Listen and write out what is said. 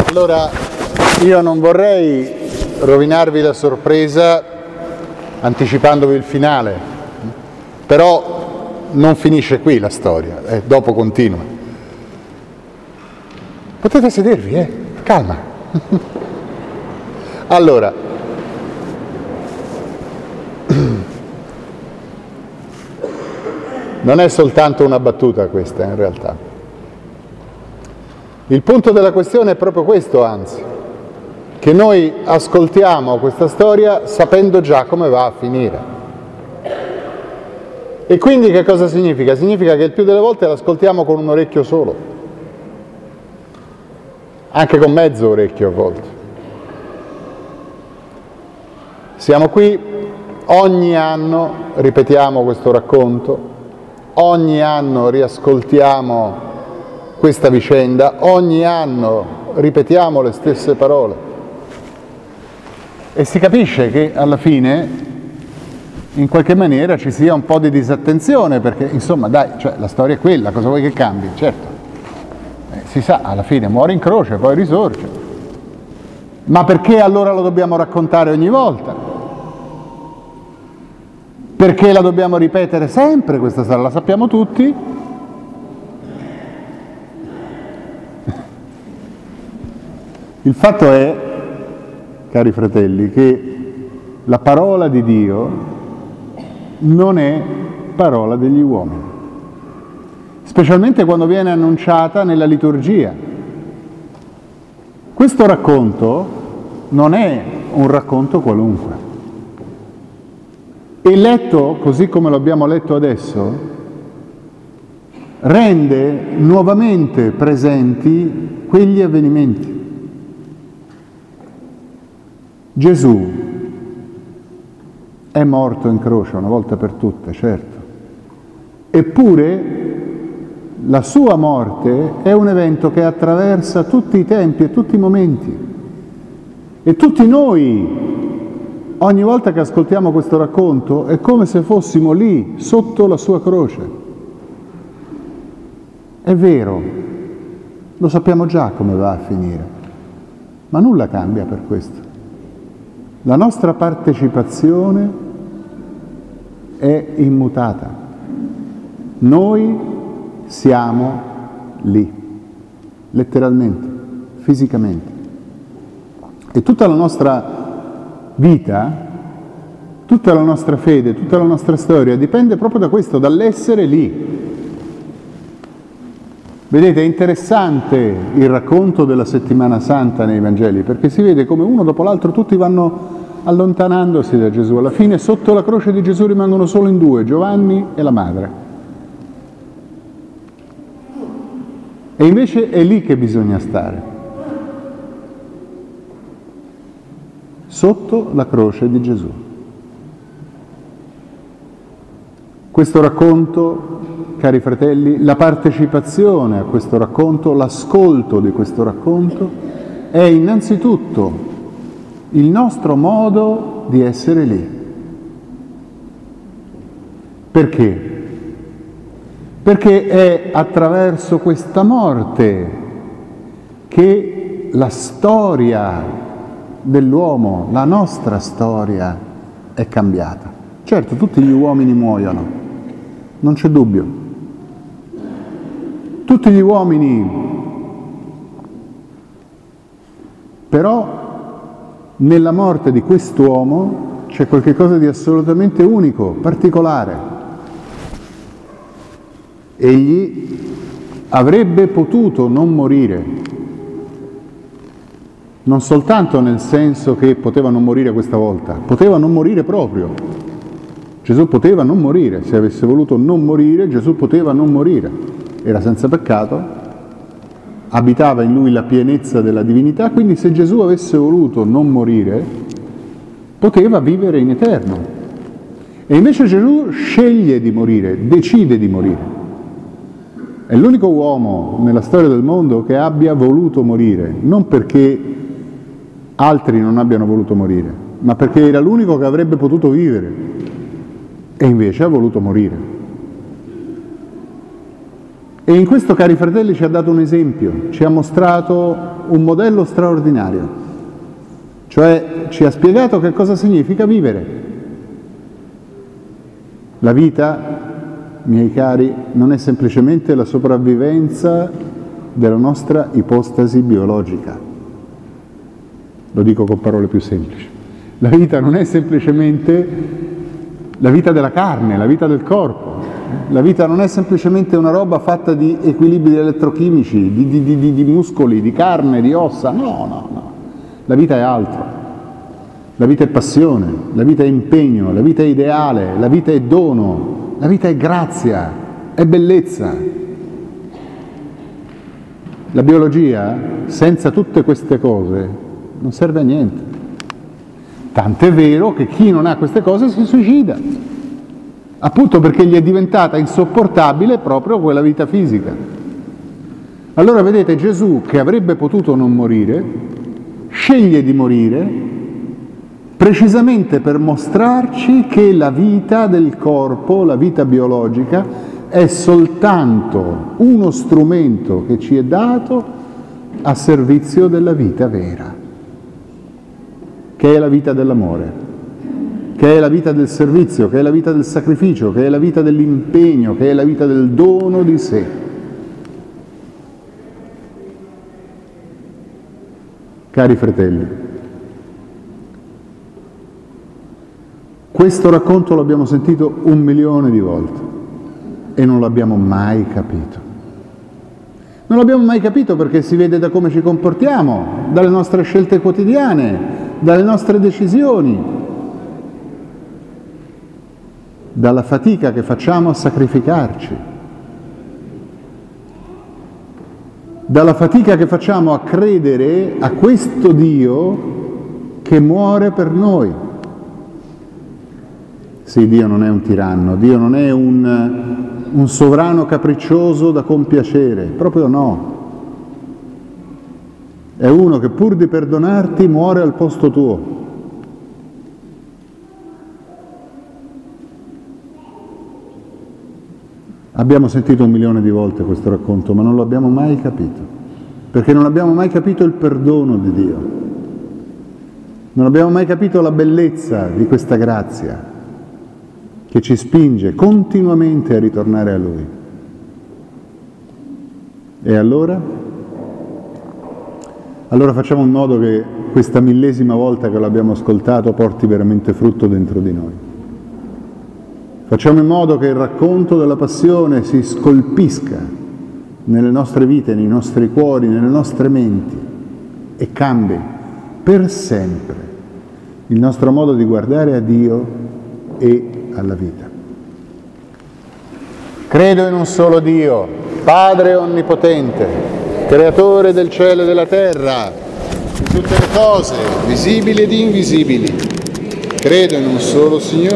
Allora, io non vorrei rovinarvi la sorpresa anticipandovi il finale, però non finisce qui la storia, dopo continua. Potete sedervi, calma. Allora, non è soltanto una battuta questa in realtà. Il punto della questione è proprio questo, anzi, che noi ascoltiamo questa storia sapendo già come va a finire. E quindi che cosa significa? Significa che il più delle volte l'ascoltiamo con un orecchio solo, anche con mezzo orecchio a volte. Siamo qui, ogni anno ripetiamo questo racconto, ogni anno riascoltiamo questa vicenda, ogni anno ripetiamo le stesse parole e si capisce che alla fine in qualche maniera ci sia un po' di disattenzione, perché insomma dai, cioè, la storia è quella, cosa vuoi che cambi? Certo, si sa, alla fine muore in croce, poi risorge, ma perché allora lo dobbiamo raccontare ogni volta? Perché la dobbiamo ripetere sempre questa storia? La sappiamo tutti? Il fatto è, cari fratelli, che la parola di Dio non è parola degli uomini, specialmente quando viene annunciata nella liturgia. Questo racconto non è un racconto qualunque. E letto così come lo abbiamo letto adesso, rende nuovamente presenti quegli avvenimenti. Gesù è morto in croce una volta per tutte, certo, eppure la sua morte è un evento che attraversa tutti i tempi e tutti i momenti. E tutti noi, ogni volta che ascoltiamo questo racconto, è come se fossimo lì, sotto la sua croce. È vero, lo sappiamo già come va a finire, ma nulla cambia per questo. La nostra partecipazione è immutata. Noi siamo lì, letteralmente, fisicamente. E tutta la nostra vita, tutta la nostra fede, tutta la nostra storia dipende proprio da questo, dall'essere lì. Vedete, è interessante il racconto della Settimana Santa nei Vangeli, perché si vede come uno dopo l'altro tutti vanno allontanandosi da Gesù. Alla fine sotto la croce di Gesù rimangono solo in due, Giovanni e la madre. E invece è lì che bisogna stare, sotto la croce di Gesù. Questo racconto, cari fratelli, la partecipazione a questo racconto, l'ascolto di questo racconto, è innanzitutto il nostro modo di essere lì. Perché? Perché è attraverso questa morte che la storia dell'uomo, la nostra storia, è cambiata. Certo, tutti gli uomini muoiono, non c'è dubbio. Tutti gli uomini, però nella morte di quest'uomo c'è qualcosa di assolutamente unico, particolare. Egli avrebbe potuto non morire, non soltanto nel senso che poteva non morire questa volta, poteva non morire proprio. Gesù poteva non morire, se avesse voluto non morire, Gesù poteva non morire. Era senza peccato, abitava in lui la pienezza della divinità, quindi se Gesù avesse voluto non morire, poteva vivere in eterno. E invece Gesù sceglie di morire, decide di morire. È l'unico uomo nella storia del mondo che abbia voluto morire, non perché altri non abbiano voluto morire, ma perché era l'unico che avrebbe potuto vivere e invece ha voluto morire. E in questo, cari fratelli, ci ha dato un esempio, ci ha mostrato un modello straordinario, cioè ci ha spiegato che cosa significa vivere. La vita, miei cari, non è semplicemente la sopravvivenza della nostra ipostasi biologica. Lo dico con parole più semplici. La vita non è semplicemente la vita della carne, la vita del corpo. La vita non è semplicemente una roba fatta di equilibri elettrochimici, di muscoli, di carne, di ossa. No. La vita è altro. La vita è passione, la vita è impegno, la vita è ideale, la vita è dono, la vita è grazia, è bellezza. La biologia, senza tutte queste cose, non serve a niente. Tant'è vero che chi non ha queste cose si suicida, appunto perché gli è diventata insopportabile proprio quella vita fisica. Allora vedete, Gesù, che avrebbe potuto non morire, sceglie di morire precisamente per mostrarci che la vita del corpo, la vita biologica, è soltanto uno strumento che ci è dato a servizio della vita vera, che è la vita dell'amore, che è la vita del servizio, che è la vita del sacrificio, che è la vita dell'impegno, che è la vita del dono di sé. Cari fratelli, questo racconto l'abbiamo sentito 1.000.000 di volte e non l'abbiamo mai capito. Non l'abbiamo mai capito perché si vede da come ci comportiamo, dalle nostre scelte quotidiane, dalle nostre decisioni, dalla fatica che facciamo a sacrificarci, dalla fatica che facciamo a credere a questo Dio che muore per noi. Sì, Dio non è un tiranno, Dio non è un sovrano capriccioso da compiacere, proprio no. È uno che pur di perdonarti muore al posto tuo. Abbiamo sentito 1.000.000 di volte questo racconto, ma non lo abbiamo mai capito, perché non abbiamo mai capito il perdono di Dio, non abbiamo mai capito la bellezza di questa grazia che ci spinge continuamente a ritornare a Lui. E allora facciamo in modo che questa 1000ª volta che l'abbiamo ascoltato porti veramente frutto dentro di noi. Facciamo in modo che il racconto della passione si scolpisca nelle nostre vite, nei nostri cuori, nelle nostre menti e cambi per sempre il nostro modo di guardare a Dio e alla vita. Credo in un solo Dio, Padre onnipotente, creatore del cielo e della terra, di tutte le cose, visibili ed invisibili. Credo in un solo Signore,